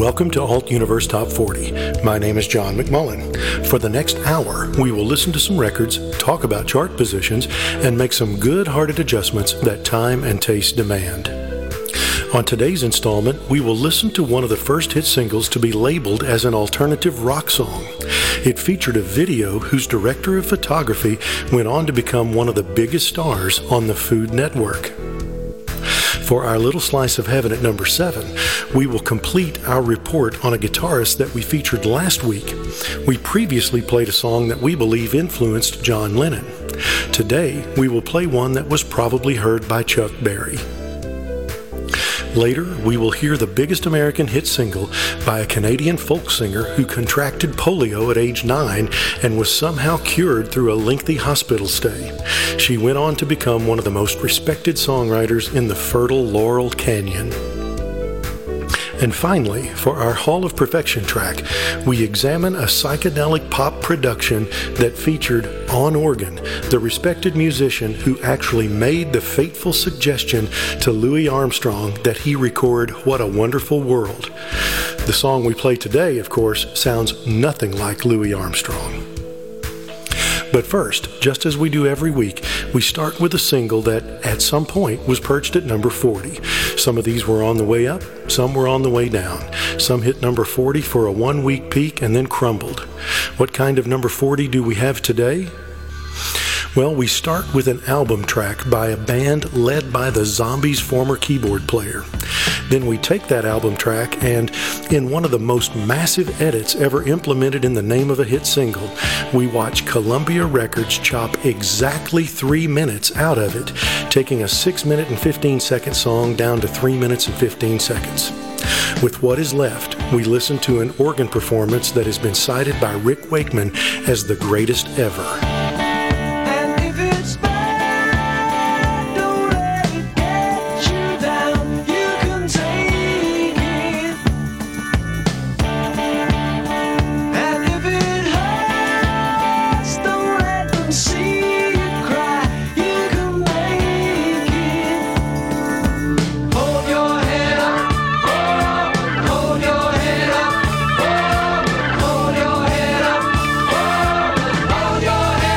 Welcome to Alt Universe Top 40. My name is John McMullen. For the next hour, we will listen to some records, talk about chart positions, and make some good-hearted adjustments that time and taste demand. On today's installment, we will listen to one of the first hit singles to be labeled as an alternative rock song. It featured a video whose director of photography went on to become one of the biggest stars on the Food Network. For our little slice of heaven at number 7, we will complete our report on a guitarist that we featured last week. We previously played a song that we believe influenced John Lennon. Today, we will play one that was probably heard by Chuck Berry. Later, we will hear the biggest American hit single by a Canadian folk singer who contracted polio at age 9 and was somehow cured through a lengthy hospital stay. She went on to become one of the most respected songwriters in the fertile Laurel Canyon. And finally, for our Hall of Perfection track, we examine a psychedelic pop production that featured, on organ, the respected musician who actually made the fateful suggestion to Louis Armstrong that he record What a Wonderful World. The song we play today, of course, sounds nothing like Louis Armstrong. But first, just as we do every week, we start with a single that, at some point, was perched at number 40. Some of these were on the way up, some were on the way down. Some hit number 40 for a one-week peak and then crumbled. What kind of number 40 do we have today? Well, we start with an album track by a band led by the Zombies' former keyboard player. Then we take that album track and, in one of the most massive edits ever implemented in the name of a hit single, we watch Columbia Records chop exactly 3 minutes out of it, taking a 6-minute and 15-second song down to 3 minutes and 15 seconds. With what is left, we listen to an organ performance that has been cited by Rick Wakeman as the greatest ever. Hold your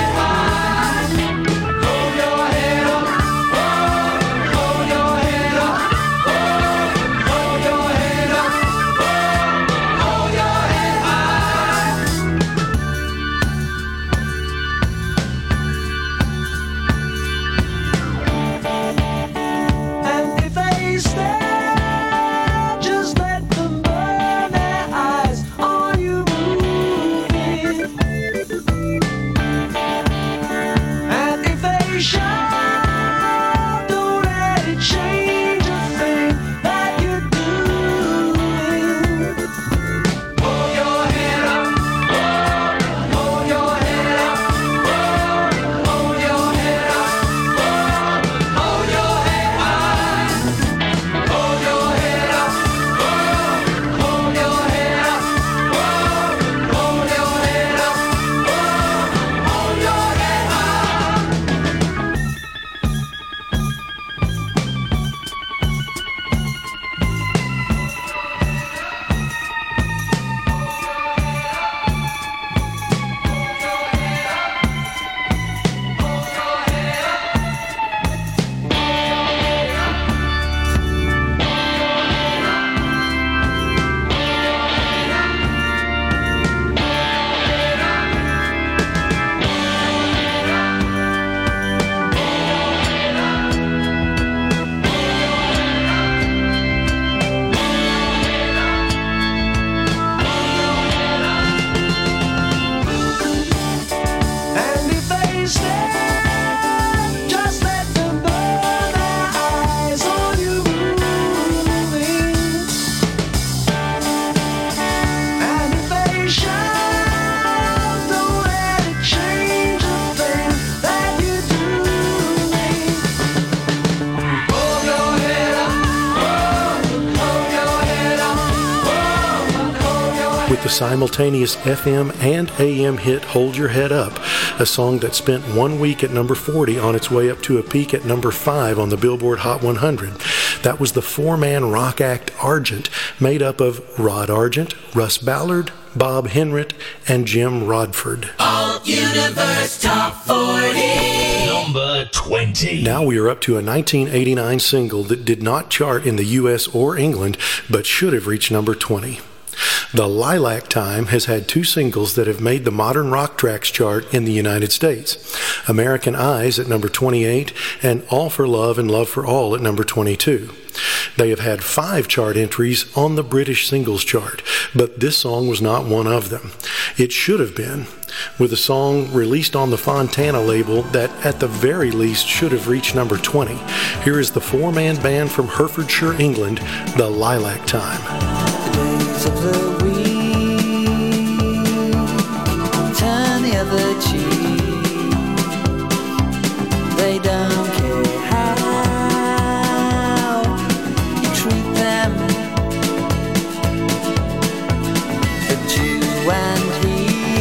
with the simultaneous FM and AM hit Hold Your Head Up, a song that spent 1 week at number 40 on its way up to a peak at number 5 on the Billboard Hot 100. That was the four-man rock act Argent, made up of Rod Argent, Russ Ballard, Bob Henrit, and Jim Rodford. Alt Universe Top 40. Number 20. Now we are up to a 1989 single that did not chart in the U.S. or England, but should have reached number 20. The Lilac Time has had two singles that have made the Modern Rock Tracks chart in the United States. American Eyes at number 28 and All for Love and Love for All at number 22. They have had 5 chart entries on the British singles chart, but this song was not one of them. It should have been, with a song released on the Fontana label that at the very least should have reached number 20. Here is the four-man band from Herefordshire, England, The Lilac Time. Of the week, turn the other cheek. They don't care how you treat them, but you and he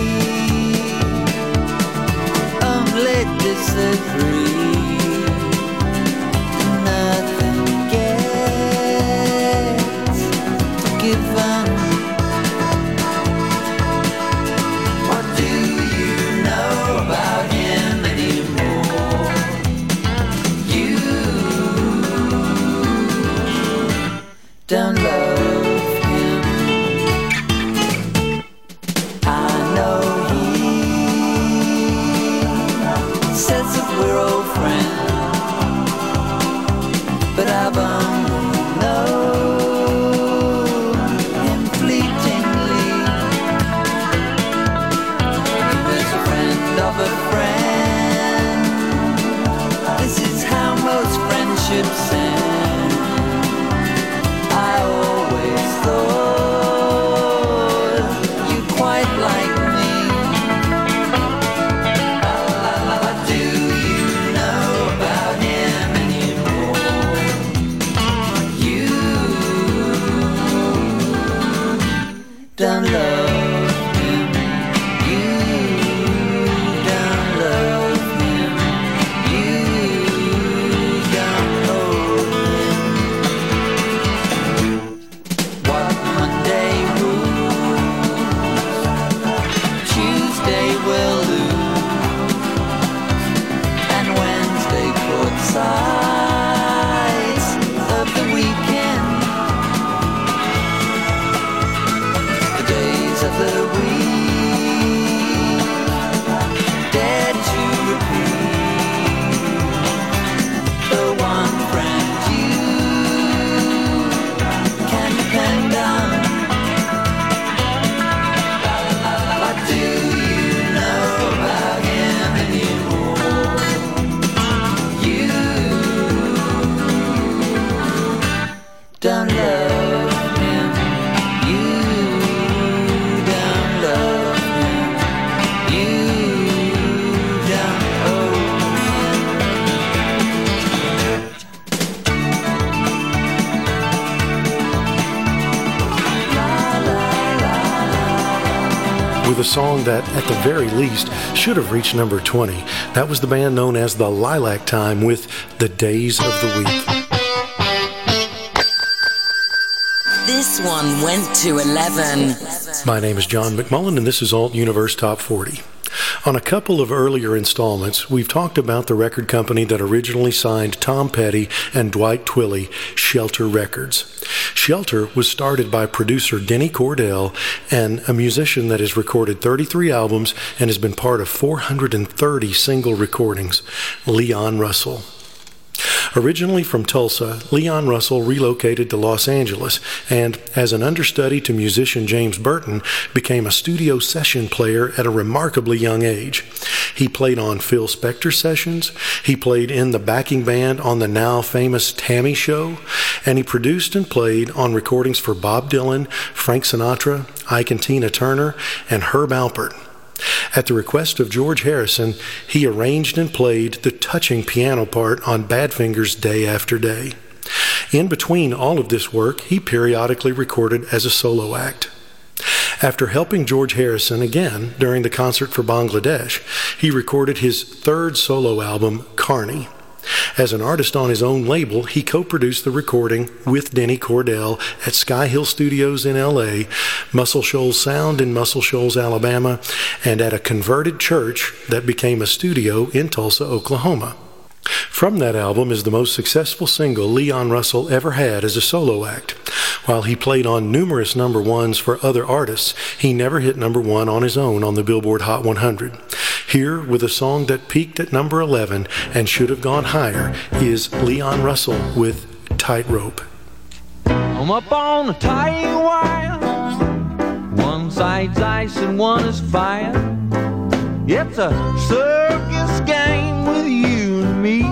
only disagree. Nothing gets given. Don't love him. I know he says that we're old friends, but I've only known him fleetingly. He was a friend of a friend. This is how most friendships end. Don't love him. You don't love him. You don't hold him. What Monday rules, Tuesday will lose, and Wednesday caught sight of the weekend. Of the week, dead to repeat. The one friend you can depend on. What do you know about him anymore? You don't love him. You with a song that, at the very least, should have reached number 20. That was the band known as The Lilac Time with The Days of the Week. This one went to 11. My name is John McMullen, and this is Alt Universe Top 40. On a couple of earlier installments, we've talked about the record company that originally signed Tom Petty and Dwight Twilley, Shelter Records. Shelter was started by producer Denny Cordell and a musician that has recorded 33 albums and has been part of 430 single recordings, Leon Russell. Originally from Tulsa, Leon Russell relocated to Los Angeles and, as an understudy to musician James Burton, became a studio session player at a remarkably young age. He played on Phil Spector sessions, he played in the backing band on the now famous Tammy Show, and he produced and played on recordings for Bob Dylan, Frank Sinatra, Ike and Tina Turner, and Herb Alpert. At the request of George Harrison, he arranged and played the touching piano part on Badfinger's Day After Day. In between all of this work, he periodically recorded as a solo act. After helping George Harrison again during the concert for Bangladesh, he recorded his third solo album, Carney. As an artist on his own label, he co-produced the recording with Denny Cordell at Sky Hill Studios in L.A., Muscle Shoals Sound in Muscle Shoals, Alabama, and at a converted church that became a studio in Tulsa, Oklahoma. From that album is the most successful single Leon Russell ever had as a solo act. While he played on numerous number ones for other artists, he never hit number one on his own on the Billboard Hot 100. Here, with a song that peaked at number 11 and should have gone higher, is Leon Russell with Tightrope. I'm up on a tight wire. One side's ice and one is fire. It's a circus game with you and me.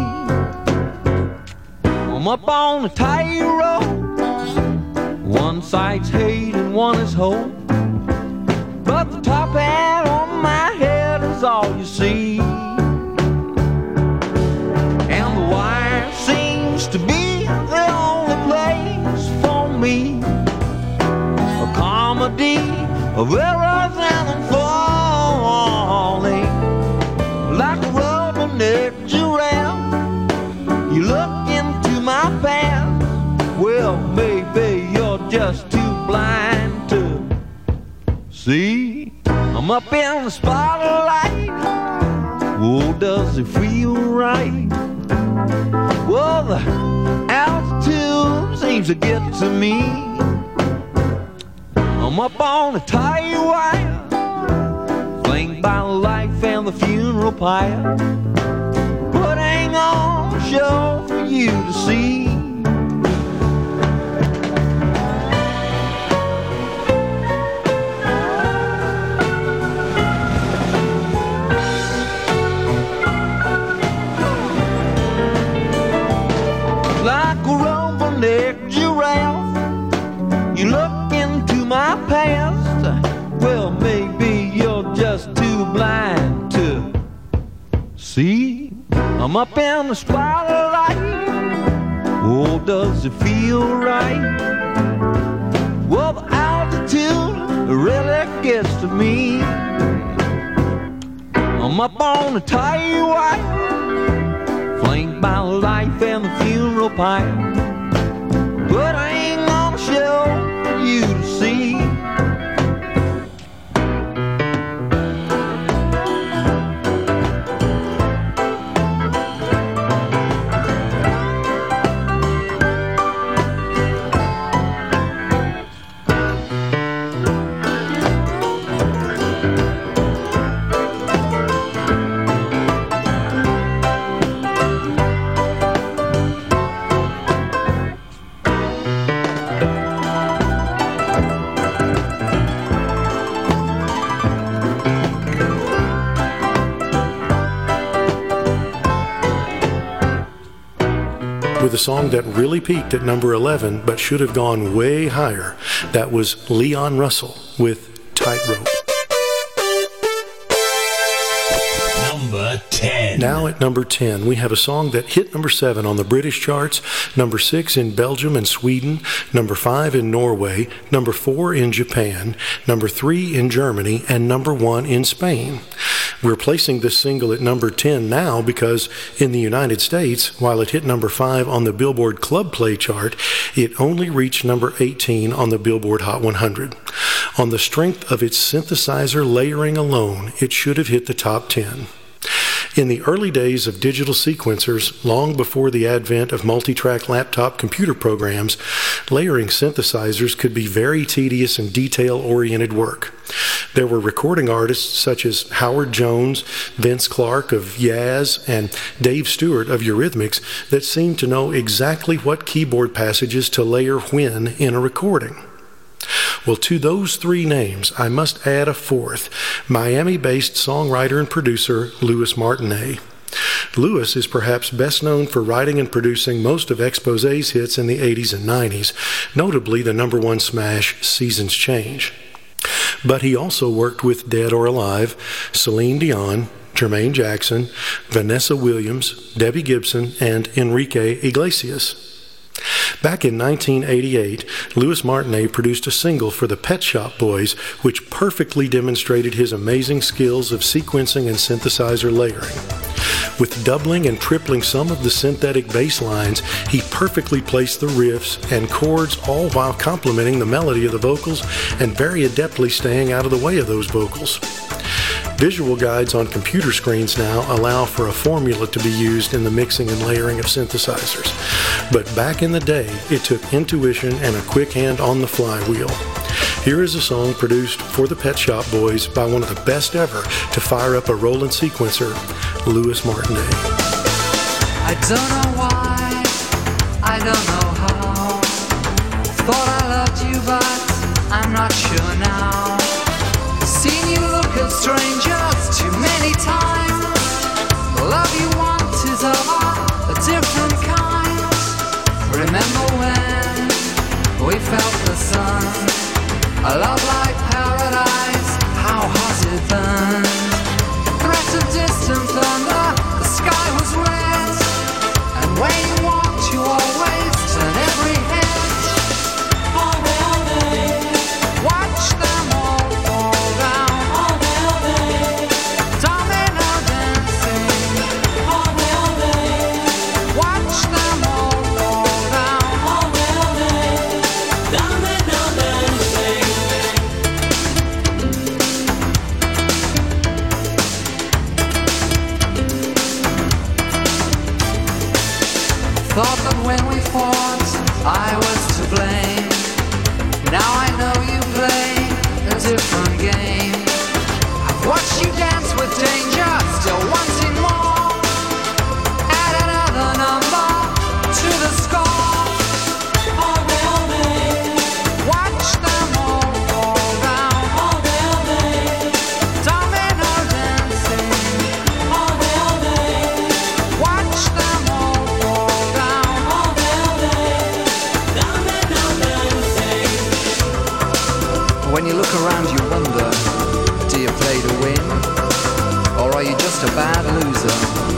I'm up on a tightrope. One side's hate and one is hope. But the top hat on my head is all you see. And the wire seems to be the only place for me. A comedy of errors and falling. Like a rubber-necked giraffe, you look into my past. Well, maybe you're just too blind to see. I'm up in the spotlight. Oh, does it feel right? Well, the altitude seems to get to me. I'm up on a tight wire, flanked by life and the funeral pyre, putting on a show for you to see. Like a rubber-necked giraffe, you look into my past. Well, maybe you're just too blind to see. I'm up in the spotlight. Oh, does it feel right? Well, the altitude really gets to me. I'm up on a tight wire, flanked by life and the funeral pyre, but I ain't gonna show for you to see. With a song that really peaked at number 11 but should have gone way higher, that was Leon Russell with Tightrope. Number 10. Now at number 10, we have a song that hit number 7 on the British charts, number 6 in Belgium and Sweden, number 5 in Norway, number 4 in Japan, number 3 in Germany, and number 1 in Spain. We're placing this single at number 10 now because in the United States, while it hit number 5 on the Billboard Club Play chart, it only reached number 18 on the Billboard Hot 100. On the strength of its synthesizer layering alone, it should have hit the top 10. In the early days of digital sequencers, long before the advent of multi-track laptop computer programs, layering synthesizers could be very tedious and detail-oriented work. There were recording artists such as Howard Jones, Vince Clarke of Yaz, and Dave Stewart of Eurythmics that seemed to know exactly what keyboard passages to layer when in a recording. Well, to those three names, I must add a fourth, Miami-based songwriter and producer Louis Martinet. Louis is perhaps best known for writing and producing most of Exposé's hits in the 80s and 90s, notably the number one smash, Seasons Change. But he also worked with Dead or Alive, Celine Dion, Jermaine Jackson, Vanessa Williams, Debbie Gibson, and Enrique Iglesias. Back in 1988, Louis Martinet produced a single for the Pet Shop Boys, which perfectly demonstrated his amazing skills of sequencing and synthesizer layering. With doubling and tripling some of the synthetic bass lines, he perfectly placed the riffs and chords, all while complementing the melody of the vocals and very adeptly staying out of the way of those vocals. Visual guides on computer screens now allow for a formula to be used in the mixing and layering of synthesizers. But back in the day, it took intuition and a quick hand on the flywheel. Here is a song produced for the Pet Shop Boys by one of the best ever to fire up a Roland sequencer, Louis Martinet. I don't know why, I don't know how. Thought I loved you, but I'm not sure now. Seen you look at strangers too many times. The love you want is of a different kind. Remember when we felt the sun? A love like paradise, how hot it burned. Threat of distant thunder, the sky was red. And where you walked, you always turn every head. All day, watch them all fall down. All day, domino dancing. All day, watch them all fall down. All day, domino dancing. Thought that when we fought, I was to blame. Now I know you play a different game. I've watched you dance with danger, still wanting more. Add another number to the score. All day, watch them all fall down. All day, domino dancing. All day, watch them all fall down. All day, domino dancing. When you look around, you wonder, do you play to win? Or are you just a bad loser?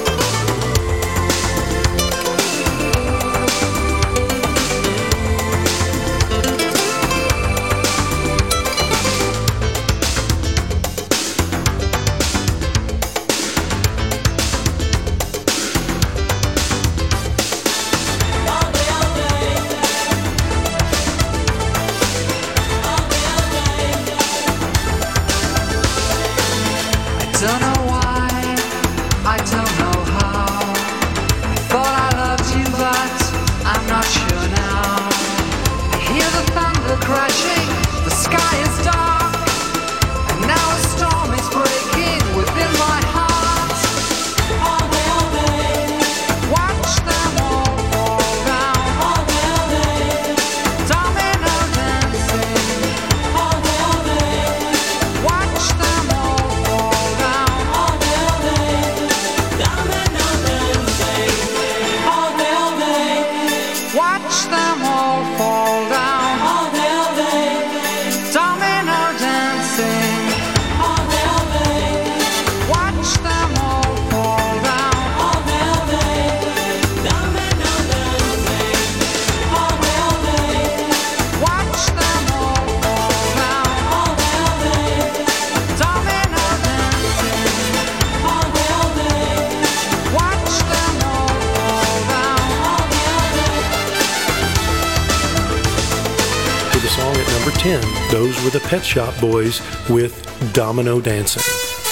I don't know why, I don't know how. I thought I loved you, but I'm not sure now. I hear the thunder crashing, the sky is dark, and now a storm is breaking within my heart. All day, watch them all fall down. All day, domino dancing. All day, watch them all fall down. All day, domino dancing. All day, watch them all fall down. All day, domino dancing. All day, watch them all fall down. All day, domino dancing. All day, watch them all fall down. All day, domino dancing. All day, watch them all fall down. For the song at number 10, those were the Pet Shop Boys with Domino Dancing.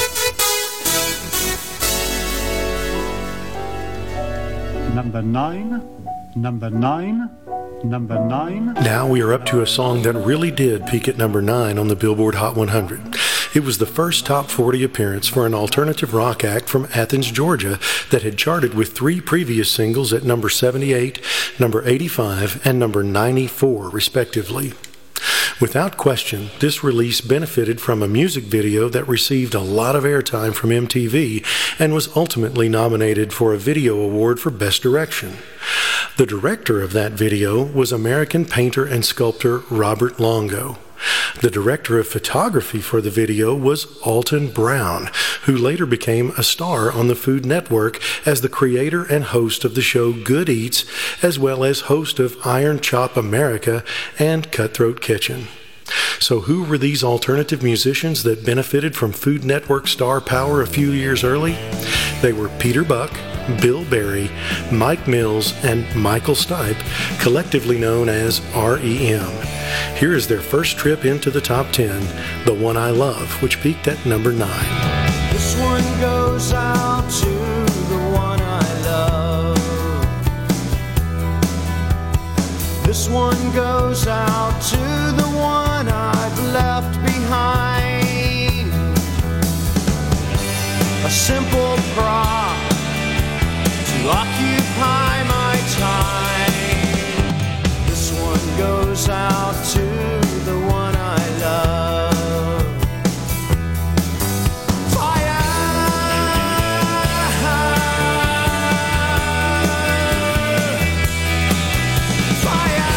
Number 9, number 9, number 9. Now we are up to a song that really did peak at number 9 on the Billboard Hot 100. It was the first top 40 appearance for an alternative rock act from Athens, Georgia that had charted with 3 previous singles at number 78, number 85, and number 94, respectively. Without question, this release benefited from a music video that received a lot of airtime from MTV and was ultimately nominated for a video award for Best Direction. The director of that video was American painter and sculptor Robert Longo. The director of photography for the video was Alton Brown, who later became a star on the Food Network as the creator and host of the show Good Eats, as well as host of Iron Chop America and Cutthroat Kitchen. So who were these alternative musicians that benefited from Food Network star power a few years early? They were Peter Buck, Bill Berry, Mike Mills, and Michael Stipe, collectively known as REM. Here is their first trip into the top 10, The One I Love, which peaked at number 9. This one goes out to the one I love. This one goes out to the one I've left behind. A simple prop to occupy my time. This one goes out to the one I love. Fire, fire.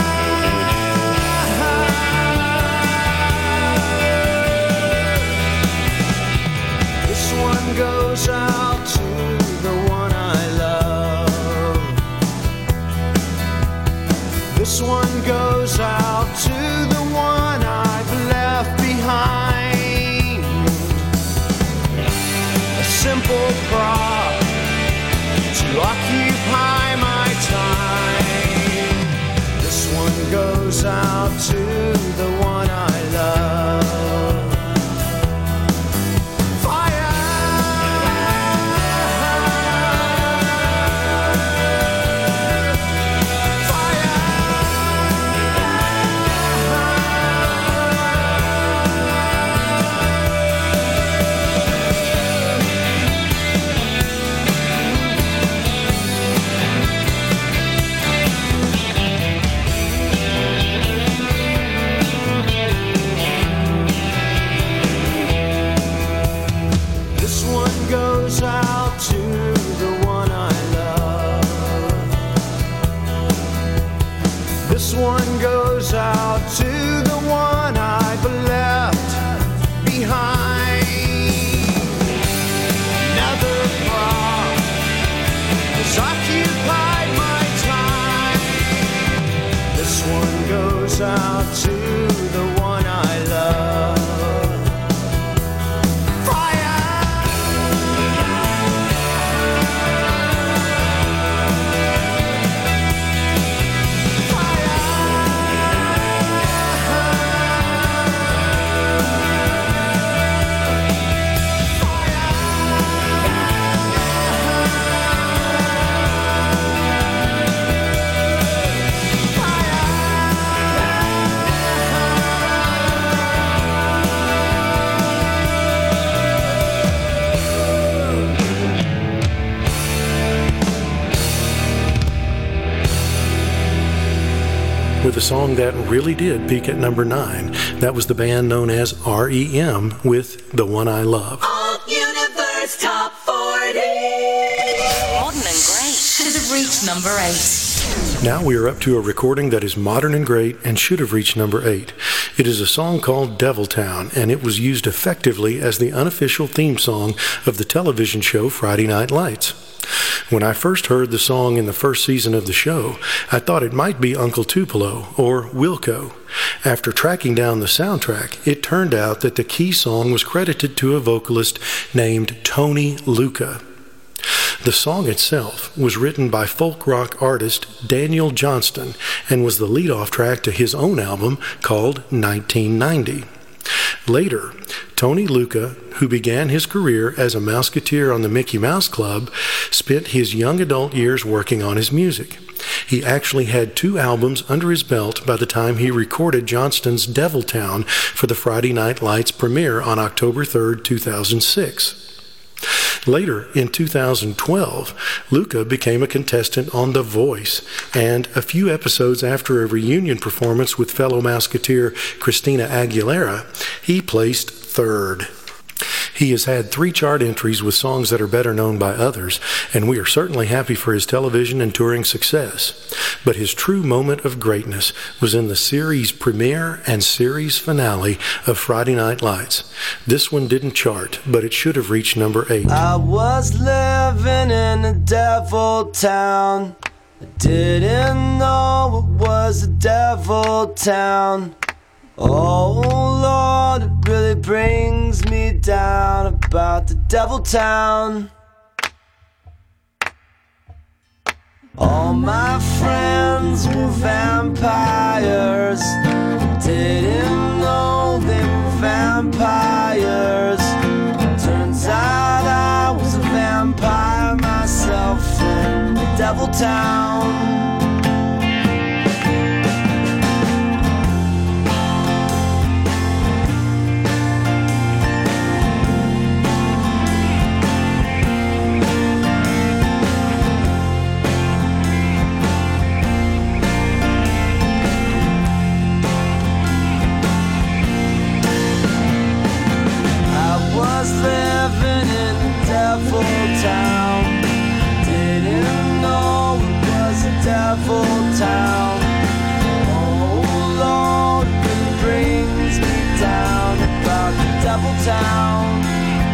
This one goes out to the one I love. This one goes out to the one I've left behind. A simple prop to occupy my time. This one goes out to the one I love. Goes out to the one I love. This one goes out to the one I've left behind. Another prop has occupied my time. This one goes out to the one I love. With a song that really did peak at number 9. That was the band known as REM with The One I Love. All Universe Top 40. Modern and Great should have reached number 8. Now we are up to a recording that is modern and great and should have reached number 8. It is a song called Deviltown, and it was used effectively as the unofficial theme song of the television show Friday Night Lights. When I first heard the song in the first season of the show, I thought it might be Uncle Tupelo or Wilco. After tracking down the soundtrack, it turned out that the key song was credited to a vocalist named Tony Lucca. The song itself was written by folk rock artist Daniel Johnston and was the lead-off track to his own album called 1990. Later, Tony Lucca, who began his career as a Mouseketeer on the Mickey Mouse Club, spent his young adult years working on his music. He actually had 2 albums under his belt by the time he recorded Johnston's Deviltown for the Friday Night Lights premiere on October 3, 2006. Later, in 2012, Lucca became a contestant on The Voice, and a few episodes after a reunion performance with fellow Mouseketeer Christina Aguilera, he placed 3rd. He has had 3 chart entries with songs that are better known by others, and we are certainly happy for his television and touring success. But his true moment of greatness was in the series premiere and series finale of Friday Night Lights. This one didn't chart, but it should have reached number 8. I was living in a devil town. I didn't know it was a devil town. Oh Lord, it really brings me down about the devil town. All my friends were vampires. Didn't know they were vampires. Turns out I was a vampire myself in the devil town. Living in a devil town. Didn't know it was a devil town. Oh Lord, it really brings me down about the devil town.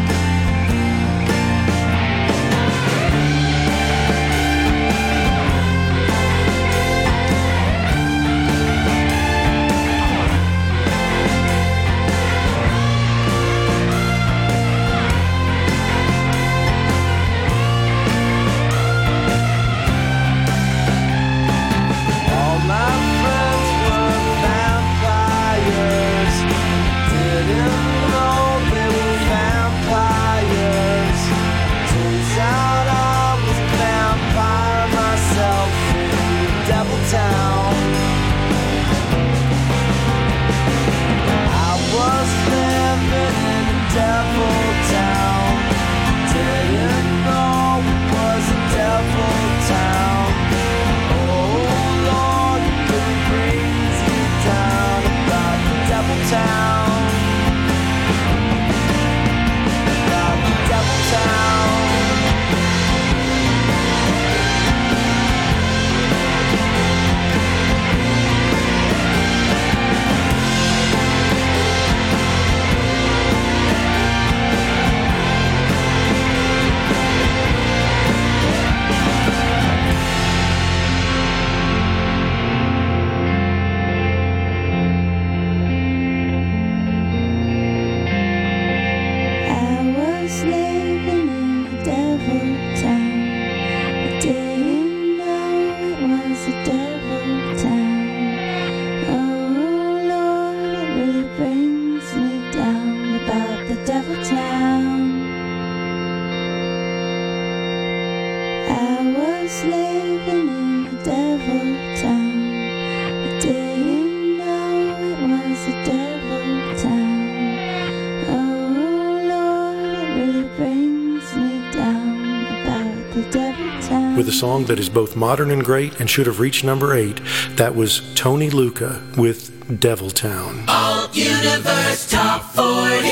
With a song that is both modern and great and should have reached number 8, that was Tony Lucca with Devil Town. Alt Universe Top 40.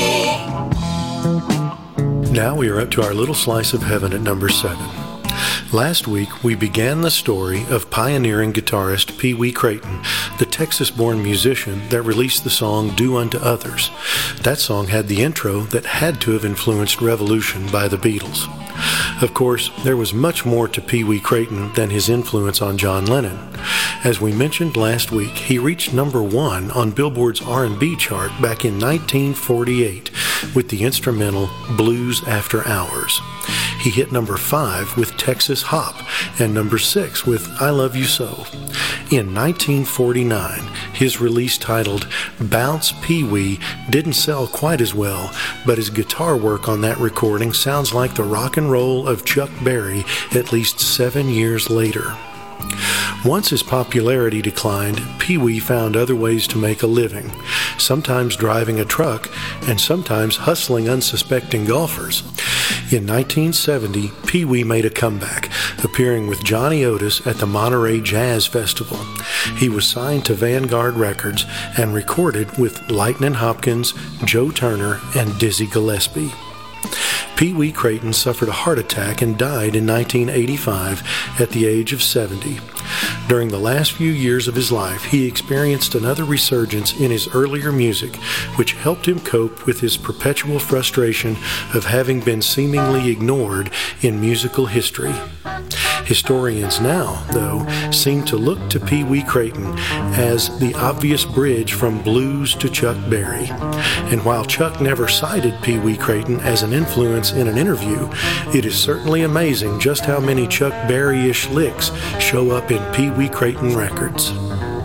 Now we are up to our little slice of heaven at number 7. Last week, we began the story of pioneering guitarist Pee Wee Crayton, the Texas-born musician that released the song Do Unto Others. That song had the intro that had to have influenced Revolution by the Beatles. Of course, there was much more to Pee Wee Crayton than his influence on John Lennon. As we mentioned last week, he reached number 1 on Billboard's R&B chart back in 1948 with the instrumental Blues After Hours. He hit number 5 with Texas Hop and number 6 with I Love You So. In 1949, his release titled Bounce Pee Wee didn't sell quite as well, but his guitar work on that recording sounds like the rock and roll of Chuck Berry at least 7 years later. Once his popularity declined, Pee Wee found other ways to make a living, sometimes driving a truck and sometimes hustling unsuspecting golfers. In 1970, Pee Wee made a comeback, appearing with Johnny Otis at the Monterey Jazz Festival. He was signed to Vanguard Records and recorded with Lightnin' Hopkins, Joe Turner, and Dizzy Gillespie. Pee Wee Crayton suffered a heart attack and died in 1985 at the age of 70. During the last few years of his life, he experienced another resurgence in his earlier music, which helped him cope with his perpetual frustration of having been seemingly ignored in musical history. Historians now, though, seem to look to Pee Wee Crayton as the obvious bridge from blues to Chuck Berry. And while Chuck never cited Pee Wee Crayton as an influence in an interview, it is certainly amazing just how many Chuck Berry-ish licks show up in Pee Wee Crayton records.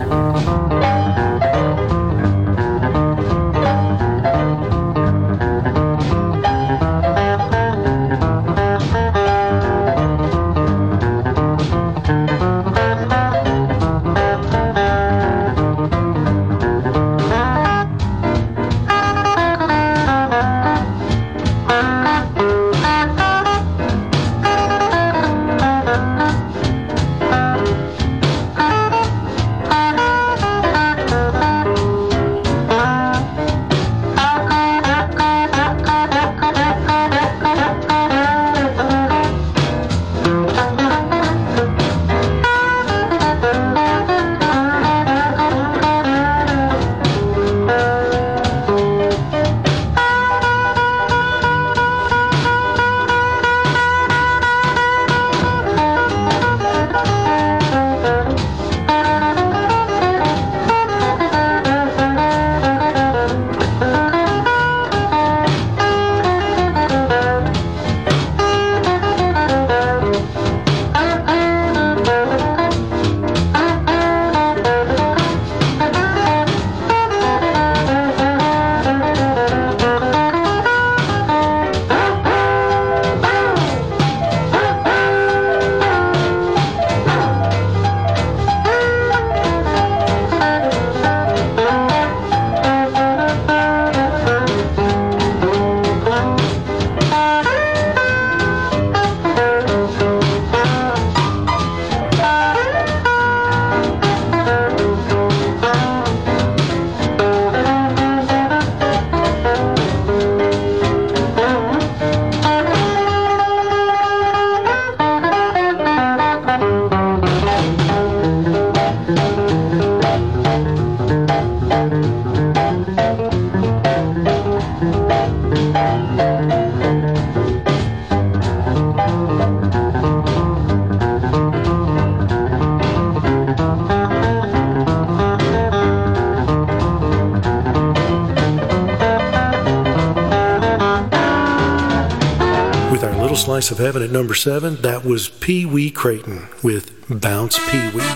Slice of Heaven at number 7, that was Pee Wee Crayton with Bounce Pee Wee.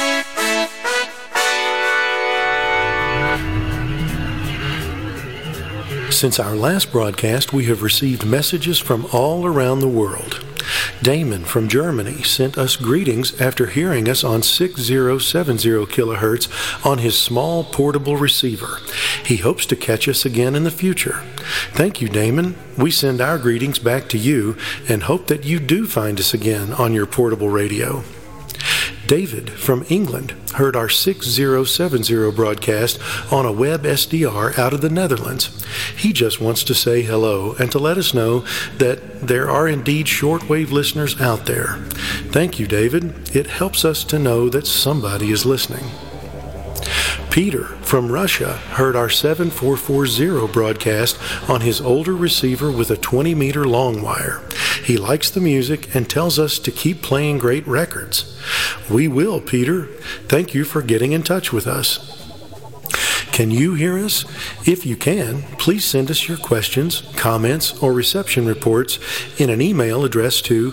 Since our last broadcast, we have received messages from all around the world. Damon from Germany sent us greetings after hearing us on 6070 kilohertz on his small portable receiver. He hopes to catch us again in the future. Thank you, Damon. We send our greetings back to you and hope that you do find us again on your portable radio. David from England heard our 6070 broadcast on a web SDR out of the Netherlands. He just wants to say hello and to let us know that there are indeed shortwave listeners out there. Thank you, David. It helps us to know that somebody is listening. Peter from Russia heard our 7440 broadcast on his older receiver with a 20-meter long wire. He likes the music and tells us to keep playing great records. We will, Peter. Thank you for getting in touch with us. Can you hear us? If you can, please send us your questions, comments, or reception reports in an email addressed to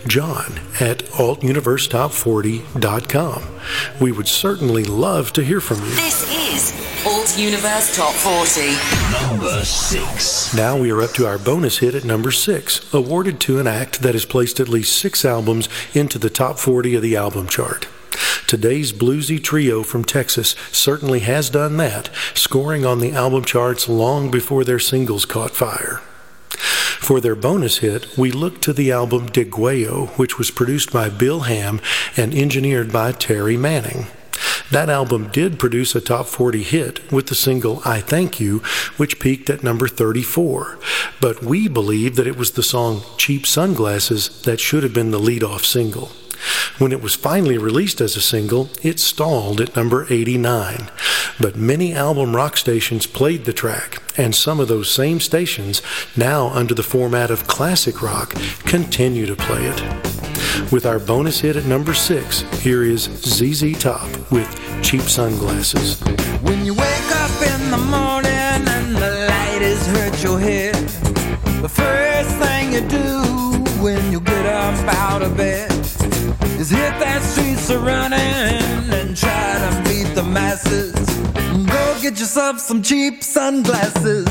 john@altuniversetop40.com. We would certainly love to hear from you. This is Alt Universe Top 40. Number 6. Now we are up to our bonus hit at number 6, awarded to an act that has placed at least 6 albums into the top 40 of the album chart. Today's bluesy trio from Texas certainly has done that, scoring on the album charts long before their singles caught fire. For their bonus hit, we looked to the album Degüello, which was produced by Bill Ham and engineered by Terry Manning. That album did produce a top 40 hit with the single I Thank You, which peaked at number 34. But we believe that it was the song Cheap Sunglasses that should have been the lead-off single. When it was finally released as a single, it stalled at number 89. But many album rock stations played the track, and some of those same stations, now under the format of classic rock, continue to play it. With our bonus hit at number 6, here is ZZ Top with Cheap Sunglasses. When you wake up in the morning and the light has hurt your head, the first thing you do when you get up out of bed is hit that streets a running and try to beat the masses. Go get yourself some cheap sunglasses.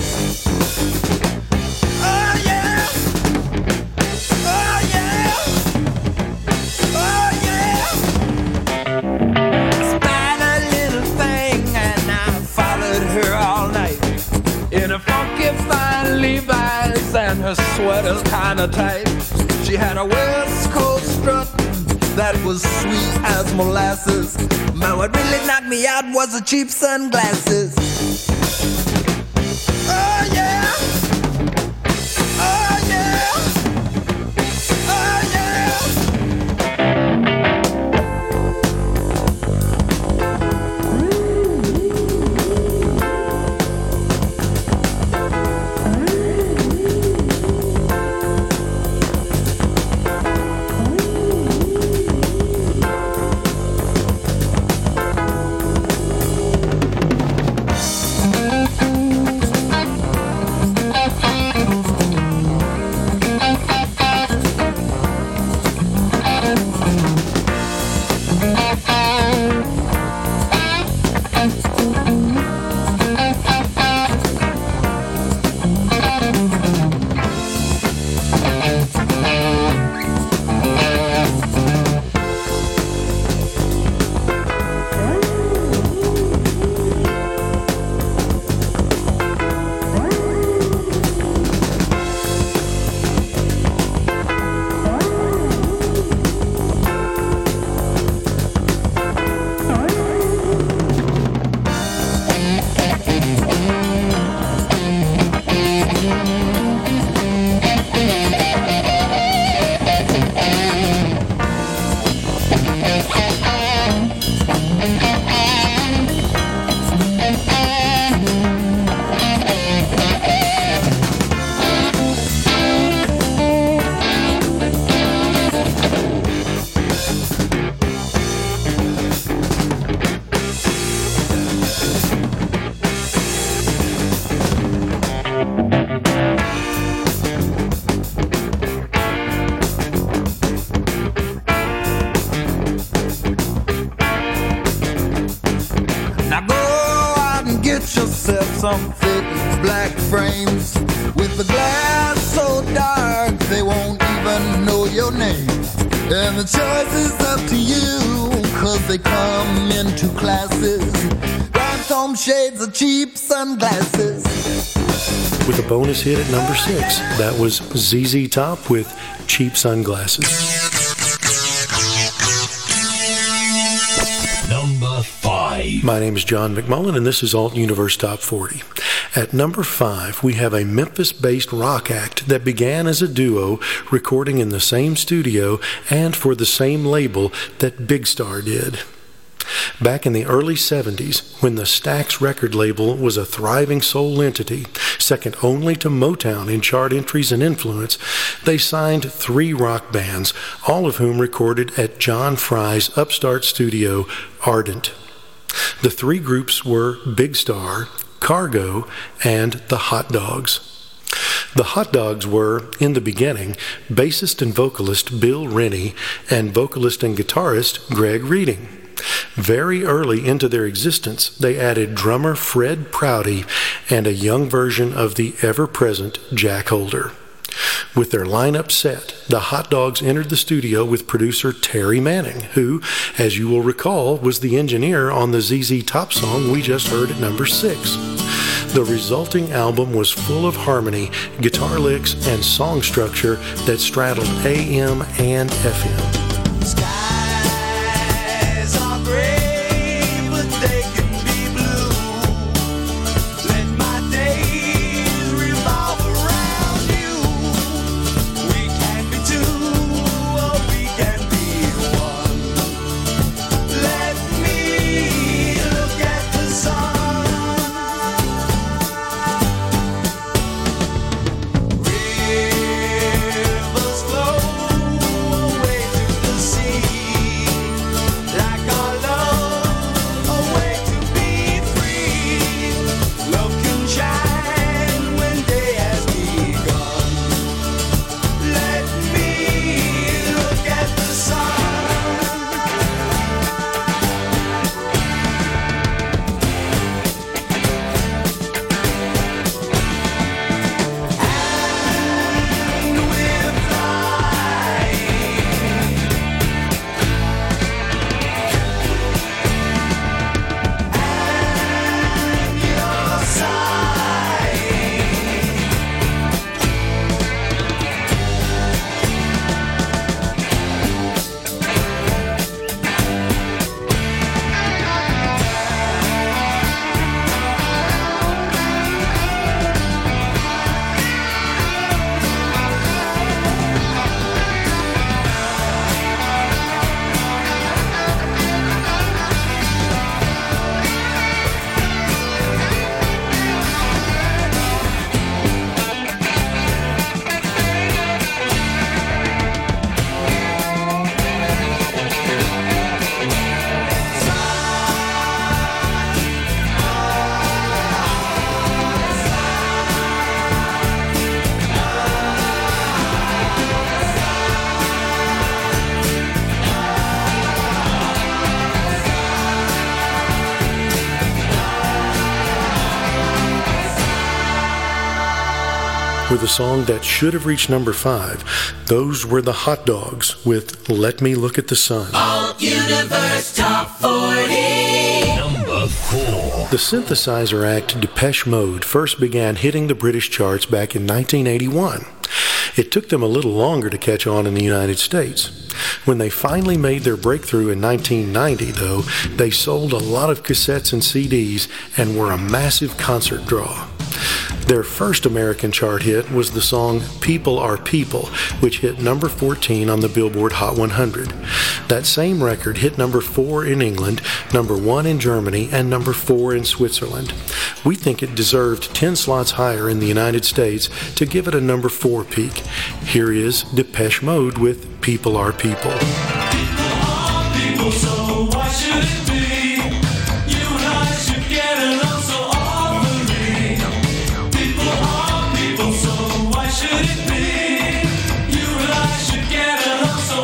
Oh yeah, oh yeah, oh yeah. I spied a little thing and I followed her all night in a funky fine Levi's and her sweater's kinda tight. She had a West Coast strut that was sweet as molasses. But what really knocked me out was the cheap sunglasses. Oh yeah, oh yeah, oh yeah. Some thick black frames with the glass so dark they won't even know your name. And the choice is up to you, cause they come in two classes: rhinestone shades or cheap sunglasses. With a bonus hit at number 6, that was ZZ Top with Cheap Sunglasses. Number 5. My name is John McMullen, and this is Alt Universe Top 40. At number 5, we have a Memphis-based rock act that began as a duo, recording in the same studio and for the same label that Big Star did. Back in the early 70s, when the Stax record label was a thriving soul entity, second only to Motown in chart entries and influence, they signed 3 rock bands, all of whom recorded at John Fry's upstart studio, Ardent. The 3 groups were Big Star, Cargo, and the Hot Dogs. The Hot Dogs were, in the beginning, bassist and vocalist Bill Rennie and vocalist and guitarist Greg Reading. Very early into their existence, they added drummer Fred Prouty and a young version of the ever-present Jack Holder. With their lineup set, the Hot Dogs entered the studio with producer Terry Manning, who, as you will recall, was the engineer on the ZZ Top song we just heard at number 6. The resulting album was full of harmony, guitar licks, and song structure that straddled AM and FM. Skies are gray, but they can be blue. Let my days revolve around you. We can be two, or we can be one. Let me look at the sun. Rivers flow away to the sea, like our love, a way to be free. Love can shine when day has begun. Let me look at the sun. And we're With a song that should have reached number 5, those were the Hot Dogs with Let Me Look at the Sun. Alt Universe Top 40. Number 4. The synthesizer act Depeche Mode first began hitting the British charts back in 1981. It took them a little longer to catch on in the United States. When they finally made their breakthrough in 1990, though, they sold a lot of cassettes and CDs and were a massive concert draw. Their first American chart hit was the song People Are People, which hit number 14 on the Billboard Hot 100. That same record hit number 4 in England, number 1 in Germany, and number 4 in Switzerland. We think it deserved 10 slots higher in the United States to give it a number 4 peak. Here is Depeche Mode with People Are People. People, so why should it be? You and I should get along so awfully. People are people, so why should it be? You and I should get along so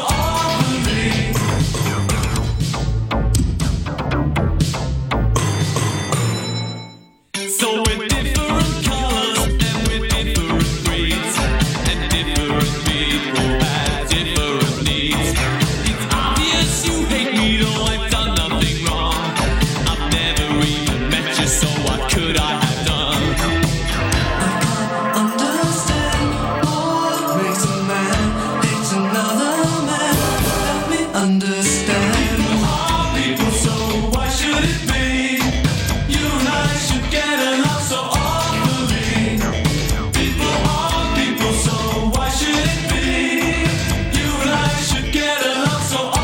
awfully. So with different colors and with different breeds and different people have different needs. It's obvious you hate me, though I've done nothing wrong. I've never even met you, so what could I have done? Understand what makes a man hate another man. Help me understand. People are people, so why should it be? You and I should get along so awfully. People are people, so why should it be? You and I should get along so awfully.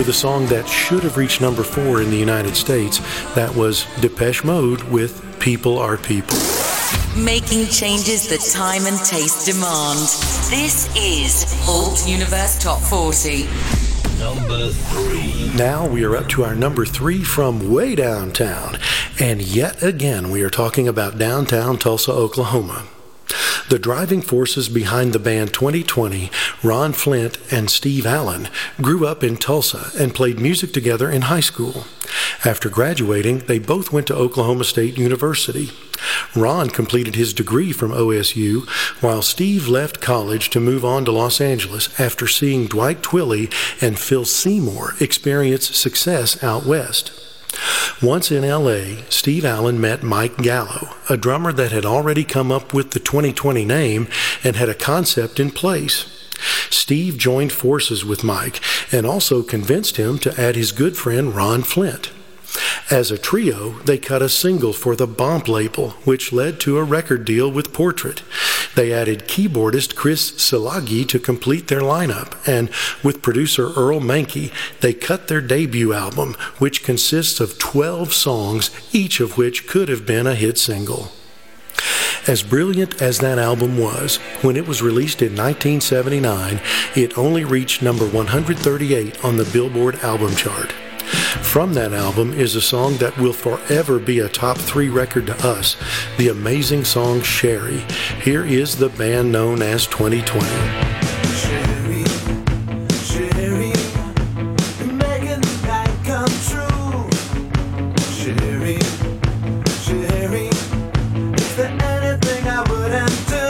with a song that should have reached number 4 in the United States. That was Depeche Mode with People Are People. Making changes that time and taste demand. This is Alt Universe Top 40. Number 3. Now we are up to our number 3 from way downtown. And yet again, we are talking about downtown Tulsa, Oklahoma. The driving forces behind the band 2020, Ron Flint and Steve Allen, grew up in Tulsa and played music together in high school. After graduating, they both went to Oklahoma State University. Ron completed his degree from OSU, while Steve left college to move on to Los Angeles after seeing Dwight Twilley and Phil Seymour experience success out west. Once in L.A., Steve Allen met Mike Gallo, a drummer that had already come up with the 2020 name and had a concept in place. Steve joined forces with Mike and also convinced him to add his good friend Ron Flint. As a trio, they cut a single for the Bomp label, which led to a record deal with Portrait. They added keyboardist Chris Silagi to complete their lineup, and with producer Earl Mankey, they cut their debut album, which consists of 12 songs, each of which could have been a hit single. As brilliant as that album was, when it was released in 1979, it only reached number 138 on the Billboard album chart. From that album is a song that will forever be a top 3 record to us, the amazing song Sherry. Here is the band known as 2020. Sherry, Sherry, you're making the night come true. Sherry, Sherry, is there anything I wouldn't do?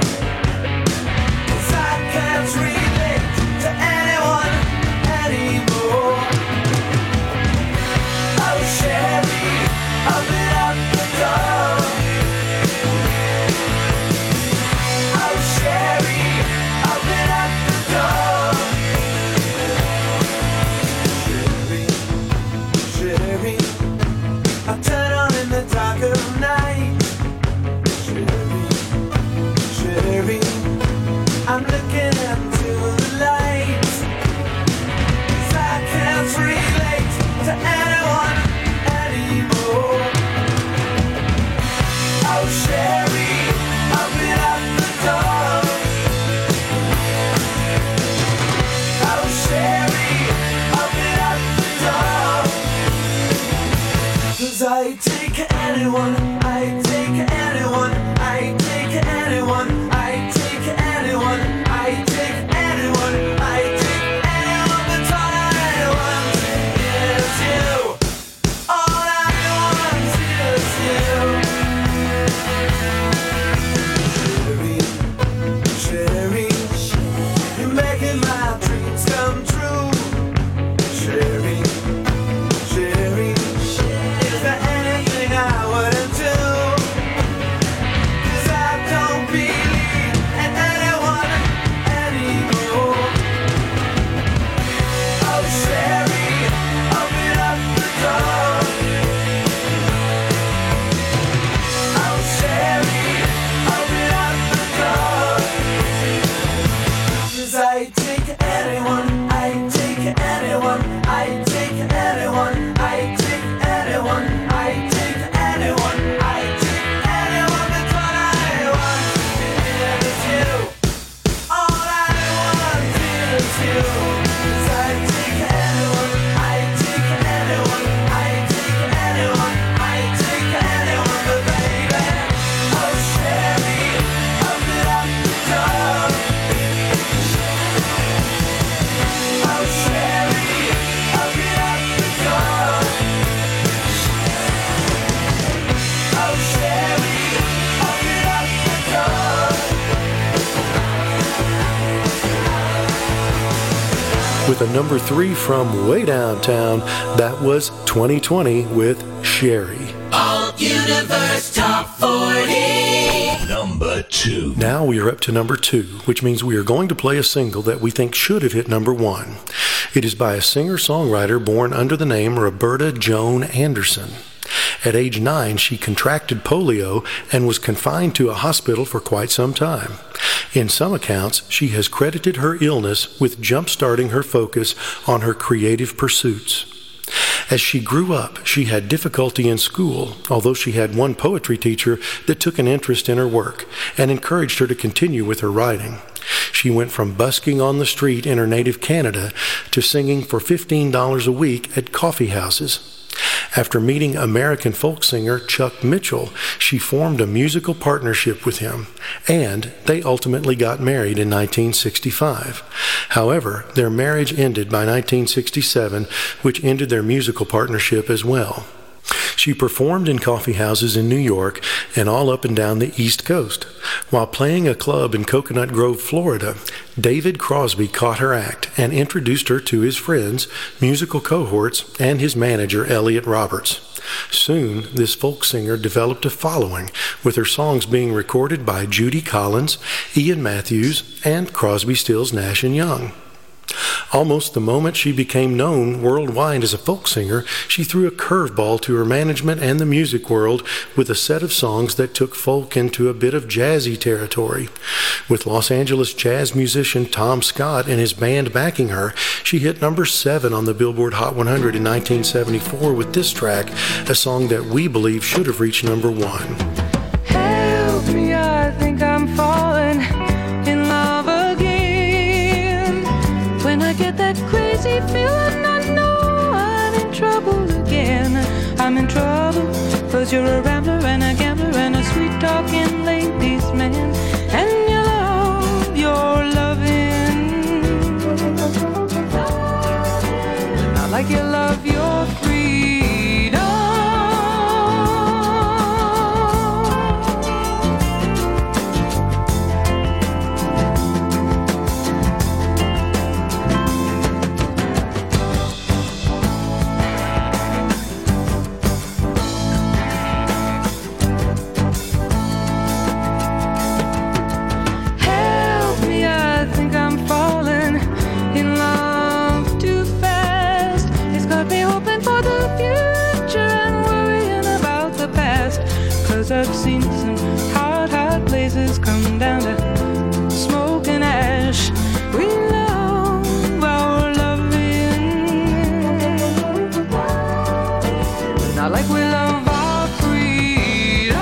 'Cause I can't relate to anyone anymore. Oh Sherry, open up the door. Oh Sherry, open up the door. Sherry, Sherry, I turn on in the dark of night. Sherry, Sherry, I'm looking into the light. 'Cause I can't relate to anyone anymore. Oh Sherry, open up the door. Oh Sherry, open up the door. 'Cause I take anyone, I take anyone, I take anyone, I take anyone, I take anyone, I take anyone, but all I want is you. All I want is you. Sherry, Sherry, you're making my dreams come true. Sherry, Sherry, is there anything I wouldn't do? 'Cause I don't believe in anyone anymore. Oh Sherry, open up the door. Oh Sherry, open up the door. 'Cause I take anyone, I take anyone, I take anyone, I take anyone, I take anyone, I take anyone, but all I want is you. All I want is you. 'Cause I take anyone, I take anyone, I take anyone, I take anyone, but baby, oh Sherry, open up the door. Oh Sherry, open up the door. Oh Sherry, open up the door. With a number 3 from way downtown, that was 2020 with Sherry. Alt Universe Top 40. Number 2. Now we are up to number 2, which means we are going to play a single that we think should have hit number 1. It is by a singer-songwriter born under the name Roberta Joan Anderson. At age 9, she contracted polio and was confined to a hospital for quite some time. In some accounts, she has credited her illness with jump-starting her focus on her creative pursuits. As she grew up, she had difficulty in school, although she had one poetry teacher that took an interest in her work and encouraged her to continue with her writing. She went from busking on the street in her native Canada to singing for $15 a week at coffee houses. After meeting American folk singer Chuck Mitchell, she formed a musical partnership with him, and they ultimately got married in 1965. However, their marriage ended by 1967, which ended their musical partnership as well. She performed in coffee houses in New York and all up and down the East Coast. While playing a club in Coconut Grove, Florida, David Crosby caught her act and introduced her to his friends, musical cohorts, and his manager, Elliot Roberts. Soon, this folk singer developed a following, with her songs being recorded by Judy Collins, Ian Matthews, and Crosby, Stills, Nash & Young. Almost the moment she became known worldwide as a folk singer, she threw a curveball to her management and the music world with a set of songs that took folk into a bit of jazzy territory. With Los Angeles jazz musician Tom Scott and his band backing her, she hit number 7 on the Billboard Hot 100 in 1974 with this track, a song that we believe should have reached number 1. Help me, I think I'm falling in love again. When I get that crazy feeling, I know I'm in trouble again. I'm in trouble, 'cause you're a rambler and a gambler and a sweet-talking ladies' man. And you love your loving, not like you love your freedom. I've seen some hot, hot places come down to smoke and ash. We love our loving, not like we love our freedom.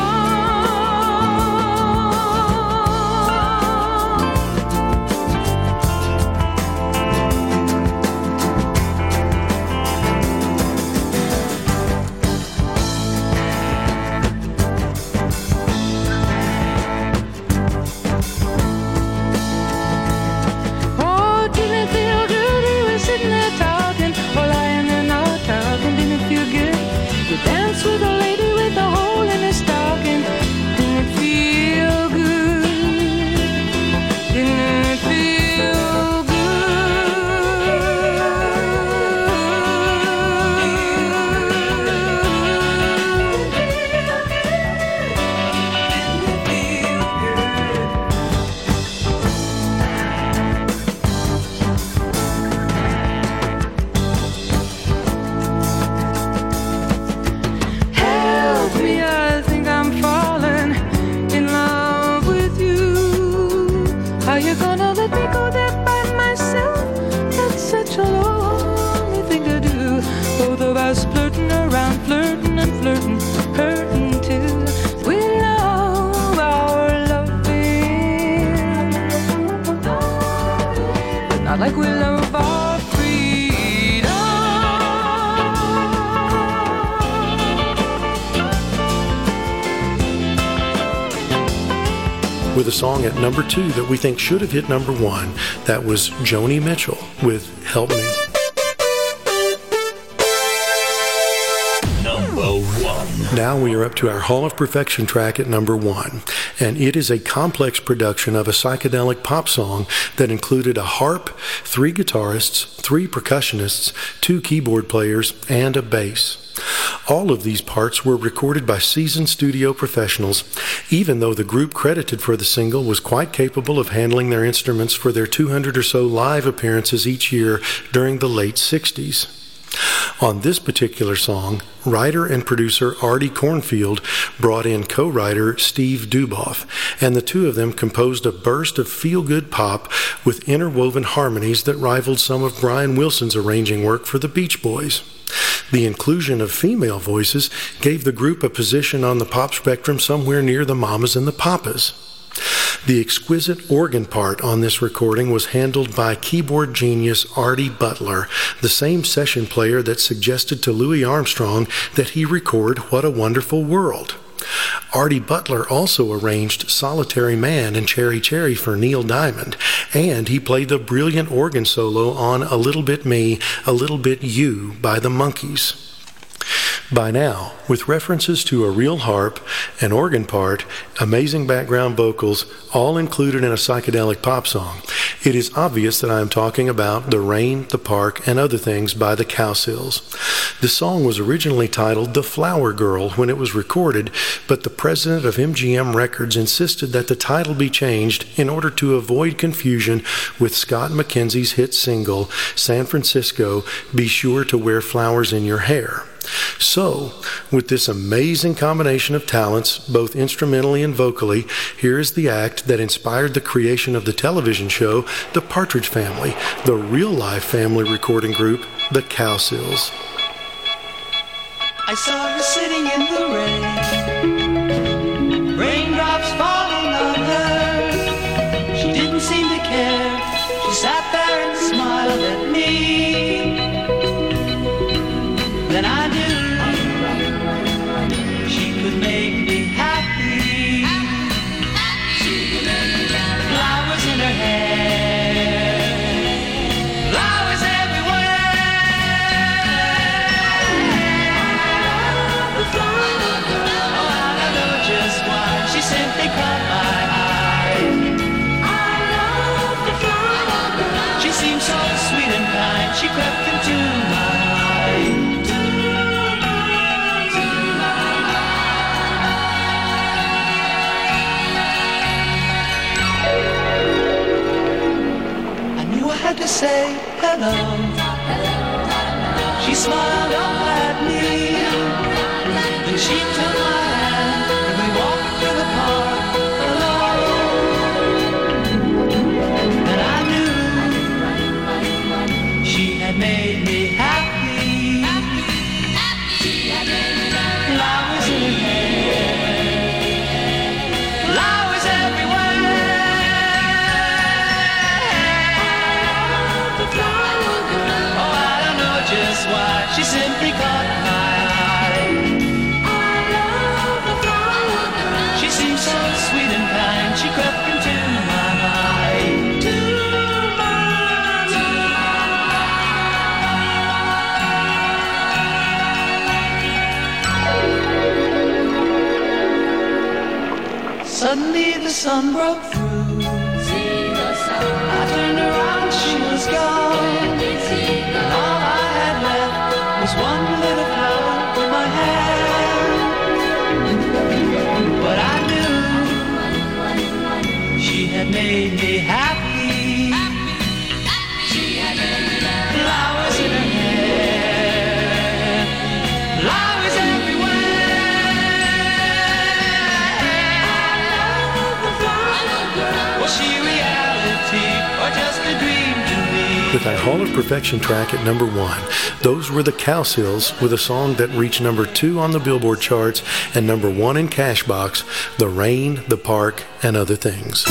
With a lady with a hole in his stocking, didn't it feel good? Didn't it feel flirting around, flirting and flirting, hurting too. We love our loving, but not like we love our freedom. With a song at number 2 that we think should have hit number 1, that was Joni Mitchell with Help Me. Now we are up to our Hall of Perfection track at number 1, and it is a complex production of a psychedelic pop song that included a harp, 3 guitarists, 3 percussionists, 2 keyboard players, and a bass. All of these parts were recorded by seasoned studio professionals, even though the group credited for the single was quite capable of handling their instruments for their 200 or so live appearances each year during the late 60s. On this particular song, writer and producer Artie Cornfield brought in co-writer Steve Duboff, and the two of them composed a burst of feel-good pop with interwoven harmonies that rivaled some of Brian Wilson's arranging work for the Beach Boys. The inclusion of female voices gave the group a position on the pop spectrum somewhere near the Mamas and the Papas. The exquisite organ part on this recording was handled by keyboard genius Artie Butler, the same session player that suggested to Louis Armstrong that he record What a Wonderful World. Artie Butler also arranged Solitary Man and Cherry Cherry for Neil Diamond, and he played the brilliant organ solo on A Little Bit Me, A Little Bit You by the Monkees. By now, with references to a real harp, an organ part, amazing background vocals, all included in a psychedelic pop song, it is obvious that I am talking about The Rain, the Park, and Other Things by the Cowsills. The song was originally titled The Flower Girl when it was recorded, but the president of MGM Records insisted that the title be changed in order to avoid confusion with Scott McKenzie's hit single, San Francisco, Be Sure to Wear Flowers in Your Hair. So, with this amazing combination of talents, both instrumentally and vocally, here is the act that inspired the creation of the television show The Partridge Family, the real-life family recording group, the Cowsills. I saw her sitting in the rain, raindrops falling on her. She didn't seem to care. She sat there and smiled at me. Then I knew she could make me happy. Flowers in her hair, flowers everywhere. Oh, I don't know just why. She simply caught my eye. She seemed so sweet and kind. She crept into my life. To say hello. She smiled up at me, then she took my hand and we walked through the park alone. And I knew she had made me happy. Flowers in her hair, flowers everywhere. Why she simply caught my eye. She seemed so sweet and kind. She crept into my mind. Suddenly the sun broke through. I turned around, she was gone. All I had left was one little flower in my hand. But I knew she had made me happy. Flowers in her hair, flowers everywhere. Was she reality or just a dream to me? With our Hall of Perfection track at number 1, those were the Cowsills with a song that reached number 2 on the Billboard charts and number 1 in Cashbox, The Rain, the Park, and Other Things.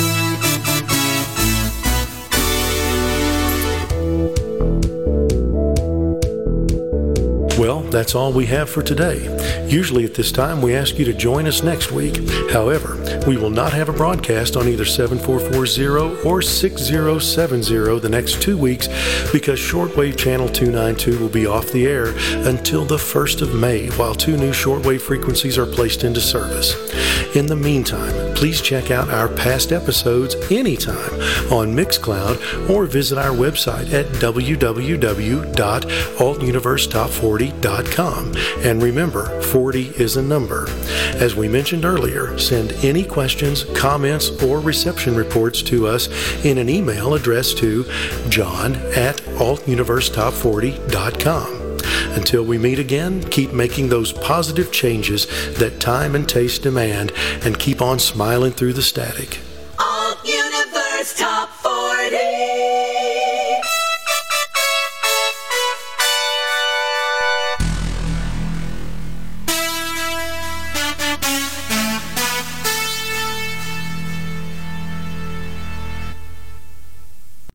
Well, that's all we have for today. Usually at this time, we ask you to join us next week. However, we will not have a broadcast on either 7440 or 6070 the next 2 weeks because shortwave channel 292 will be off the air until the 1st of May while 2 new shortwave frequencies are placed into service. In the meantime, please check out our past episodes anytime on Mixcloud or visit our website at www.altuniversetop40.com. And remember, 40 is a number. As we mentioned earlier, send any questions, comments, or reception reports to us in an email addressed to john@altuniversetop40.com. Until we meet again, keep making those positive changes that time and taste demand, and keep on smiling through the static.